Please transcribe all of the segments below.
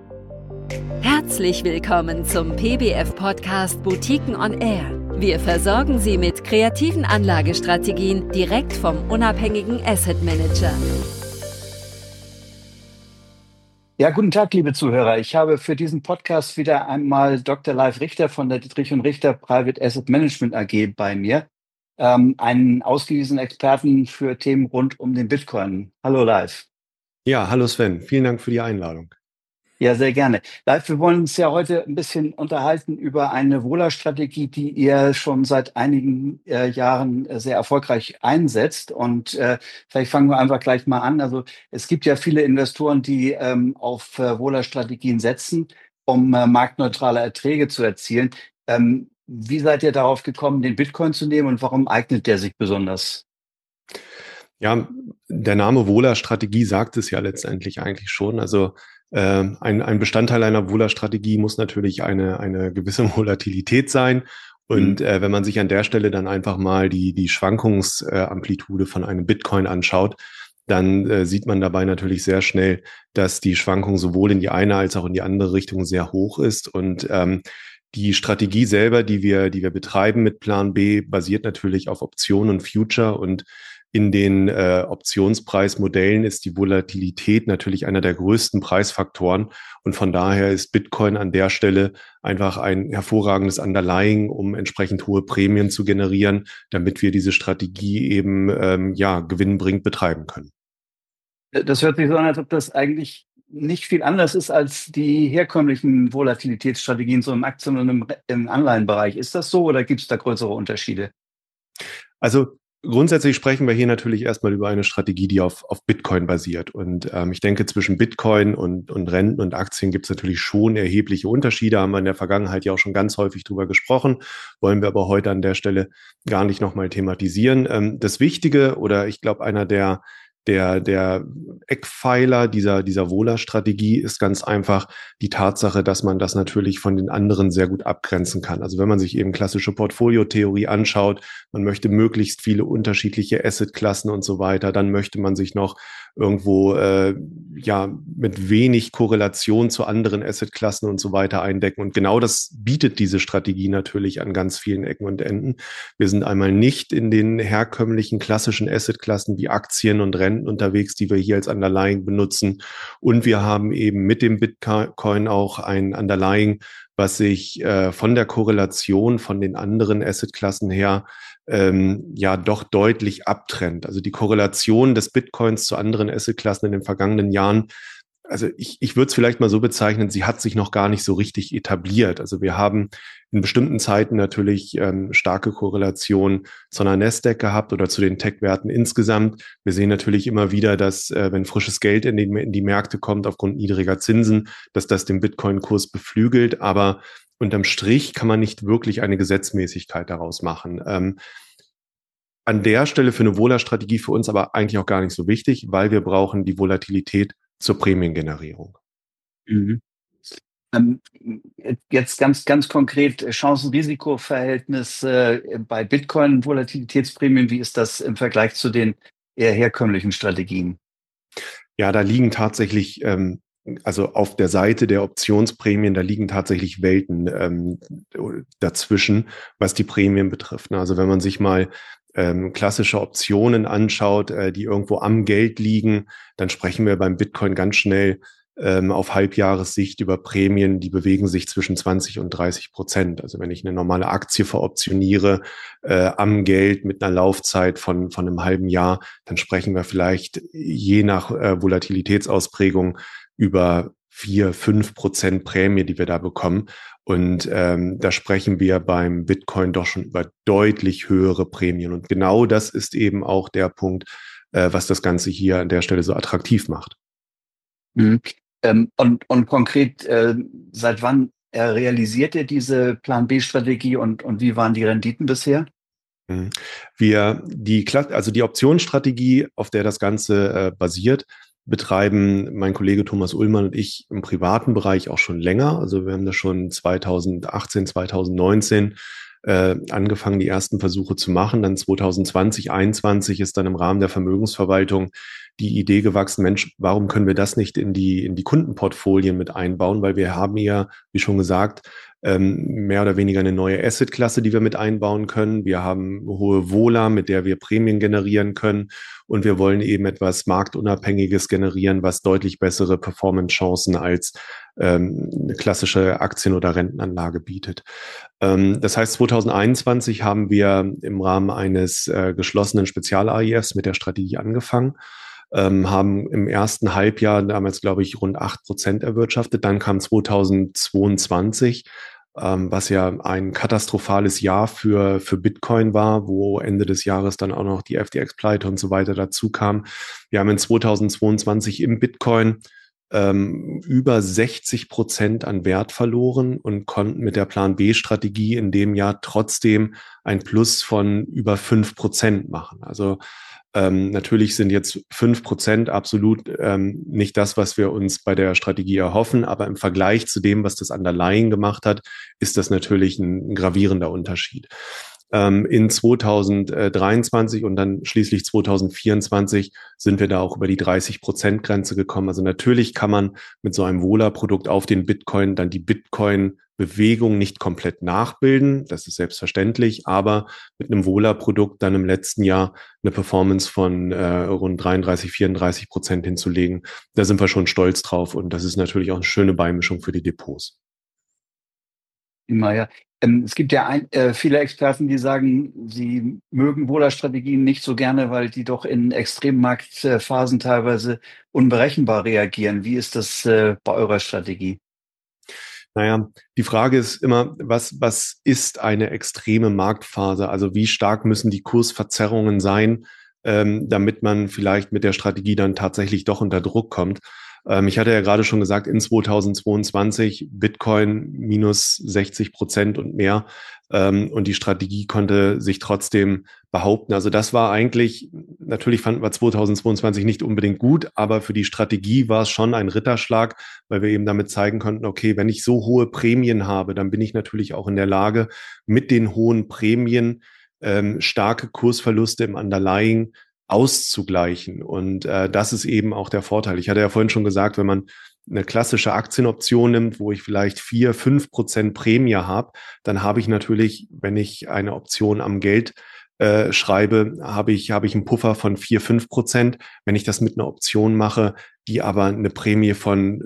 Herzlich willkommen zum PBF-Podcast Boutiquen on Air. Wir versorgen Sie mit kreativen Anlagestrategien direkt vom unabhängigen Asset Manager. Ja, guten Tag, liebe Zuhörer. Ich habe für diesen Podcast wieder einmal Dr. Leif Richter von der Dietrich und Richter Private Asset Management AG bei mir, einen ausgewiesenen Experten für Themen rund um den Bitcoin. Hallo Leif. Ja, hallo Sven. Vielen Dank für die Einladung. Ja, sehr gerne. Leif, wir wollen uns ja heute ein bisschen unterhalten über eine Vola-Strategie, die ihr schon seit einigen Jahren sehr erfolgreich einsetzt. Und vielleicht fangen wir einfach gleich mal an. Also es gibt ja viele Investoren, die auf Vola-Strategien setzen, um marktneutrale Erträge zu erzielen. Wie seid ihr darauf gekommen, den Bitcoin zu nehmen und warum eignet der sich besonders? Ja, der Name Vola-Strategie sagt es ja letztendlich eigentlich schon. Also ein Bestandteil einer Vola-Strategie muss natürlich eine gewisse Volatilität sein. Und wenn man sich an der Stelle dann einfach mal die Schwankungsamplitude von einem Bitcoin anschaut, dann sieht man dabei natürlich sehr schnell, dass die Schwankung sowohl in die eine als auch in die andere Richtung sehr hoch ist. Und die Strategie selber, die wir betreiben mit Plan B, basiert natürlich auf Optionen und Future, und in den Optionspreismodellen ist die Volatilität natürlich einer der größten Preisfaktoren, und von daher ist Bitcoin an der Stelle einfach ein hervorragendes Underlying, um entsprechend hohe Prämien zu generieren, damit wir diese Strategie eben gewinnbringend betreiben können. Das hört sich so an, als ob das eigentlich nicht viel anders ist als die herkömmlichen Volatilitätsstrategien so im Aktien- und im Anleihenbereich. Ist das so oder gibt es da größere Unterschiede? Also grundsätzlich sprechen wir hier natürlich erstmal über eine Strategie, die auf Bitcoin basiert. Und ich denke, zwischen Bitcoin und Renten und Aktien gibt es natürlich schon erhebliche Unterschiede. Haben wir in der Vergangenheit ja auch schon ganz häufig drüber gesprochen, wollen wir aber heute an der Stelle gar nicht nochmal thematisieren. Das Wichtige, oder ich glaube, einer der Eckpfeiler dieser Vola-Strategie ist ganz einfach die Tatsache, dass man das natürlich von den anderen sehr gut abgrenzen kann. Also wenn man sich eben klassische Portfoliotheorie anschaut, man möchte möglichst viele unterschiedliche Assetklassen und so weiter, dann möchte man sich noch irgendwo mit wenig Korrelation zu anderen Assetklassen und so weiter eindecken. Und genau das bietet diese Strategie natürlich an ganz vielen Ecken und Enden. Wir sind einmal nicht in den herkömmlichen klassischen Assetklassen wie Aktien und Renten unterwegs, die wir hier als Underlying benutzen. Und wir haben eben mit dem Bitcoin auch ein Underlying, was sich von der Korrelation von den anderen Assetklassen her doch deutlich abtrennt. Also die Korrelation des Bitcoins zu anderen Assetklassen in den vergangenen Jahren, also ich würde es vielleicht mal so bezeichnen, sie hat sich noch gar nicht so richtig etabliert. Also wir haben in bestimmten Zeiten natürlich starke Korrelation zu einer Nasdaq gehabt oder zu den Tech-Werten insgesamt. Wir sehen natürlich immer wieder, dass wenn frisches Geld in die Märkte kommt aufgrund niedriger Zinsen, dass das den Bitcoin-Kurs beflügelt. Aber unterm Strich kann man nicht wirklich eine Gesetzmäßigkeit daraus machen. An der Stelle für eine Vola-Strategie für uns aber eigentlich auch gar nicht so wichtig, weil wir brauchen die Volatilität zur Prämiengenerierung. Mhm. Jetzt ganz konkret Chancen-Risiko-Verhältnis bei Bitcoin, Volatilitätsprämien, wie ist das im Vergleich zu den eher herkömmlichen Strategien? Ja, da liegen tatsächlich, also auf der Seite der Optionsprämien, da liegen tatsächlich Welten dazwischen, was die Prämien betrifft. Also wenn man sich mal klassische Optionen anschaut, die irgendwo am Geld liegen, dann sprechen wir beim Bitcoin ganz schnell auf Halbjahressicht über Prämien, die bewegen sich zwischen 20 und 30%. Also wenn ich eine normale Aktie veroptioniere am Geld mit einer Laufzeit von einem halben Jahr, dann sprechen wir vielleicht je nach Volatilitätsausprägung über 4-5% Prämie, die wir da bekommen. Und da sprechen wir beim Bitcoin doch schon über deutlich höhere Prämien. Und genau das ist eben auch der Punkt, was das Ganze hier an der Stelle so attraktiv macht. Mhm. Und konkret, seit wann realisiert ihr diese Plan-B-Strategie und wie waren die Renditen bisher? Die Optionsstrategie, auf der das Ganze basiert, betreiben mein Kollege Thomas Ullmann und ich im privaten Bereich auch schon länger. Also wir haben das schon 2018, 2019 angefangen, die ersten Versuche zu machen. Dann 2020, 2021 ist dann im Rahmen der Vermögensverwaltung die Idee gewachsen, Mensch, warum können wir das nicht in die Kundenportfolien mit einbauen? Weil wir haben ja, wie schon gesagt, mehr oder weniger eine neue Assetklasse, die wir mit einbauen können. Wir haben hohe Vola, mit der wir Prämien generieren können. Und wir wollen eben etwas Marktunabhängiges generieren, was deutlich bessere Performance-Chancen als eine klassische Aktien- oder Rentenanlage bietet. Das heißt, 2021 haben wir im Rahmen eines geschlossenen Spezial-AIFs mit der Strategie angefangen, haben im ersten Halbjahr damals, glaube ich, rund 8% erwirtschaftet. Dann kam 2022, was ja ein katastrophales Jahr für Bitcoin war, wo Ende des Jahres dann auch noch die FTX-Pleite und so weiter dazu kam. Wir haben in 2022 im Bitcoin über 60% an Wert verloren und konnten mit der Plan-B-Strategie in dem Jahr trotzdem ein Plus von über 5% machen. Also natürlich sind jetzt 5% absolut nicht das, was wir uns bei der Strategie erhoffen, aber im Vergleich zu dem, was das Underlying gemacht hat, ist das natürlich ein gravierender Unterschied. In 2023 und dann schließlich 2024 sind wir da auch über die 30%-Grenze gekommen. Also natürlich kann man mit so einem Vola-Produkt auf den Bitcoin dann die Bitcoin-Bewegung nicht komplett nachbilden. Das ist selbstverständlich, aber mit einem Vola-Produkt dann im letzten Jahr eine Performance von rund 33-34% hinzulegen, da sind wir schon stolz drauf und das ist natürlich auch eine schöne Beimischung für die Depots. Immer, ja. Es gibt ja viele Experten, die sagen, sie mögen Vola-Strategien nicht so gerne, weil die doch in Extremmarktphasen teilweise unberechenbar reagieren. Wie ist das bei eurer Strategie? Naja, die Frage ist immer, was ist eine extreme Marktphase? Also wie stark müssen die Kursverzerrungen sein, damit man vielleicht mit der Strategie dann tatsächlich doch unter Druck kommt? Ich hatte ja gerade schon gesagt, in 2022 Bitcoin minus 60% und mehr. Und die Strategie konnte sich trotzdem behaupten. Also das war eigentlich, natürlich fanden wir 2022 nicht unbedingt gut, aber für die Strategie war es schon ein Ritterschlag, weil wir eben damit zeigen konnten, okay, wenn ich so hohe Prämien habe, dann bin ich natürlich auch in der Lage, mit den hohen Prämien starke Kursverluste im Underlying auszugleichen. Und das ist eben auch der Vorteil. Ich hatte ja vorhin schon gesagt, wenn man eine klassische Aktienoption nimmt, wo ich vielleicht 4-5% Prämie habe, dann habe ich natürlich, wenn ich eine Option am Geld schreibe, habe ich einen Puffer von 4-5%. Wenn ich das mit einer Option mache, die aber eine Prämie von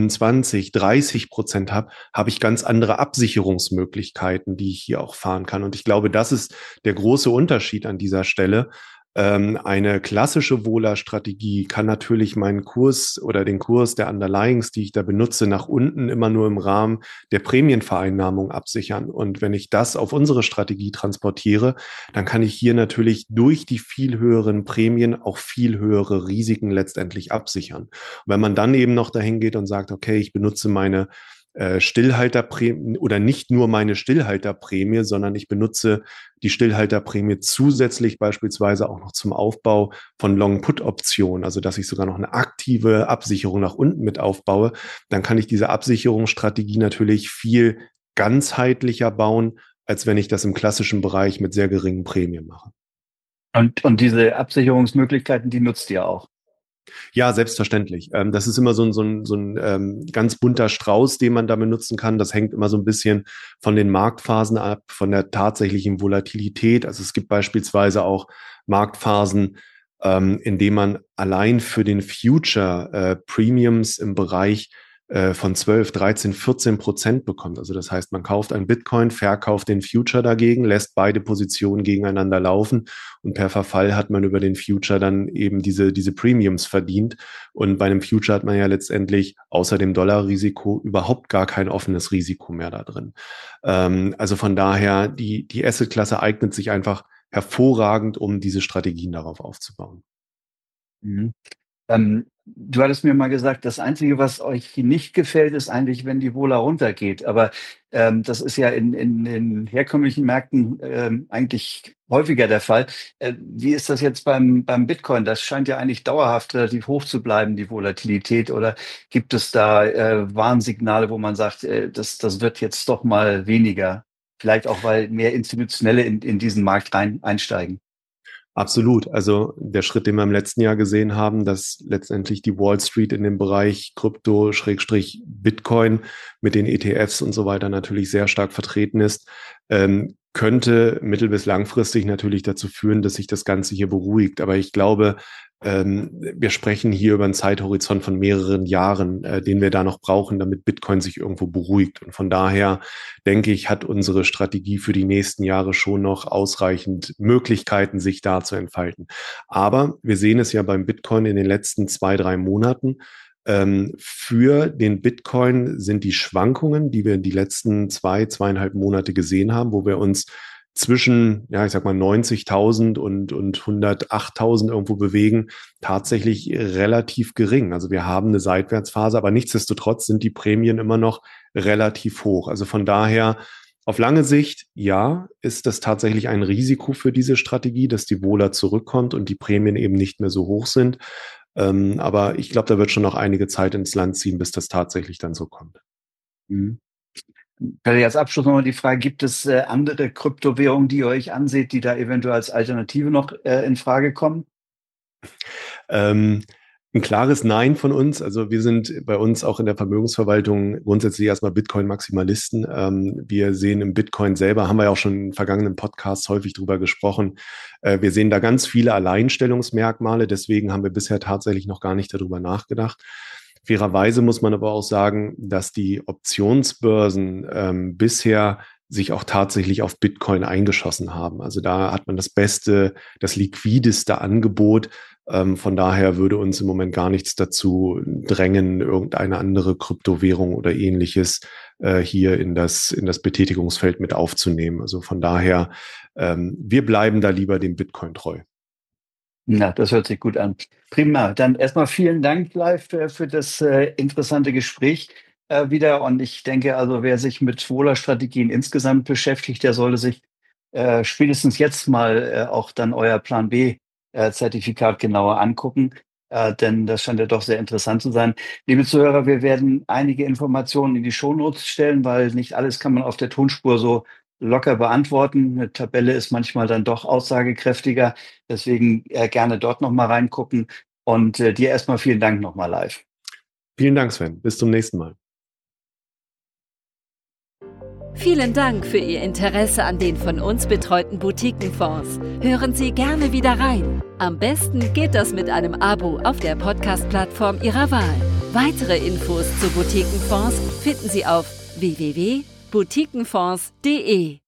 25-30% habe ich ganz andere Absicherungsmöglichkeiten, die ich hier auch fahren kann. Und ich glaube, das ist der große Unterschied an dieser Stelle. Eine klassische Vola-Strategie kann natürlich meinen Kurs oder den Kurs der Underlyings, die ich da benutze, nach unten immer nur im Rahmen der Prämienvereinnahmung absichern. Und wenn ich das auf unsere Strategie transportiere, dann kann ich hier natürlich durch die viel höheren Prämien auch viel höhere Risiken letztendlich absichern. Und wenn man dann eben noch dahin geht und sagt, okay, ich benutze meine Stillhalterprämie oder nicht nur meine Stillhalterprämie, sondern ich benutze die Stillhalterprämie zusätzlich beispielsweise auch noch zum Aufbau von Long-Put-Optionen, also dass ich sogar noch eine aktive Absicherung nach unten mit aufbaue, dann kann ich diese Absicherungsstrategie natürlich viel ganzheitlicher bauen, als wenn ich das im klassischen Bereich mit sehr geringen Prämien mache. Und diese Absicherungsmöglichkeiten, die nutzt ihr auch? Ja, selbstverständlich. Das ist immer so ein ganz bunter Strauß, den man da benutzen kann. Das hängt immer so ein bisschen von den Marktphasen ab, von der tatsächlichen Volatilität. Also es gibt beispielsweise auch Marktphasen, in denen man allein für den Future Premiums im Bereich von 12, 13, 14% bekommt. Also das heißt, man kauft ein Bitcoin, verkauft den Future dagegen, lässt beide Positionen gegeneinander laufen und per Verfall hat man über den Future dann eben diese Premiums verdient. Und bei einem Future hat man ja letztendlich außer dem Dollarrisiko überhaupt gar kein offenes Risiko mehr da drin. Also von daher, die Assetklasse eignet sich einfach hervorragend, um diese Strategien darauf aufzubauen. Mhm. Du hattest mir mal gesagt, das Einzige, was euch nicht gefällt, ist eigentlich, wenn die Vola runtergeht. Aber das ist ja in den herkömmlichen Märkten eigentlich häufiger der Fall. Wie ist das jetzt beim Bitcoin? Das scheint ja eigentlich dauerhaft relativ hoch zu bleiben, die Volatilität. Oder gibt es da Warnsignale, wo man sagt, das wird jetzt doch mal weniger? Vielleicht auch, weil mehr Institutionelle in diesen Markt einsteigen. Absolut. Also der Schritt, den wir im letzten Jahr gesehen haben, dass letztendlich die Wall Street in dem Bereich Krypto-Bitcoin mit den ETFs und so weiter natürlich sehr stark vertreten ist, könnte mittel- bis langfristig natürlich dazu führen, dass sich das Ganze hier beruhigt. Aber ich glaube, wir sprechen hier über einen Zeithorizont von mehreren Jahren, den wir da noch brauchen, damit Bitcoin sich irgendwo beruhigt. Und von daher denke ich, hat unsere Strategie für die nächsten Jahre schon noch ausreichend Möglichkeiten, sich da zu entfalten. Aber wir sehen es ja beim Bitcoin in den letzten 2-3 Monaten. Für den Bitcoin sind die Schwankungen, die wir in die letzten 2,5 Monate gesehen haben, wo wir uns zwischen, ja, ich sag mal 90.000 und 108.000 irgendwo bewegen, tatsächlich relativ gering. Also wir haben eine Seitwärtsphase, aber nichtsdestotrotz sind die Prämien immer noch relativ hoch. Also von daher auf lange Sicht, ja, ist das tatsächlich ein Risiko für diese Strategie, dass die Vola zurückkommt und die Prämien eben nicht mehr so hoch sind. Aber ich glaube, da wird schon noch einige Zeit ins Land ziehen, bis das tatsächlich dann so kommt. Mhm. Vielleicht als Abschluss nochmal die Frage, gibt es andere Kryptowährungen, die ihr euch anseht, die da eventuell als Alternative noch in Frage kommen? Ein klares Nein von uns. Also wir sind bei uns auch in der Vermögensverwaltung grundsätzlich erstmal Bitcoin-Maximalisten. Wir sehen im Bitcoin selber, haben wir ja auch schon in vergangenen Podcasts häufig drüber gesprochen, wir sehen da ganz viele Alleinstellungsmerkmale. Deswegen haben wir bisher tatsächlich noch gar nicht darüber nachgedacht. Fairerweise muss man aber auch sagen, dass die Optionsbörsen bisher sich auch tatsächlich auf Bitcoin eingeschossen haben. Also da hat man das beste, das liquideste Angebot. Von daher würde uns im Moment gar nichts dazu drängen, irgendeine andere Kryptowährung oder ähnliches hier in das Betätigungsfeld mit aufzunehmen. Also von daher, wir bleiben da lieber dem Bitcoin treu. Na, das hört sich gut an. Prima. Dann erstmal vielen Dank, Leif, für das interessante Gespräch wieder. Und ich denke, also wer sich mit Vola-Strategien insgesamt beschäftigt, der sollte sich spätestens jetzt mal auch dann euer Plan B-Zertifikat genauer angucken. Denn das scheint ja doch sehr interessant zu sein. Liebe Zuhörer, wir werden einige Informationen in die Shownotes stellen, weil nicht alles kann man auf der Tonspur so locker beantworten. Eine Tabelle ist manchmal dann doch aussagekräftiger. Deswegen gerne dort nochmal reingucken. Und dir erstmal vielen Dank nochmal live. Vielen Dank, Sven. Bis zum nächsten Mal. Vielen Dank für Ihr Interesse an den von uns betreuten Boutiquenfonds. Hören Sie gerne wieder rein. Am besten geht das mit einem Abo auf der Podcast-Plattform Ihrer Wahl. Weitere Infos zu Boutiquenfonds finden Sie auf www.boutiquenfonds.de.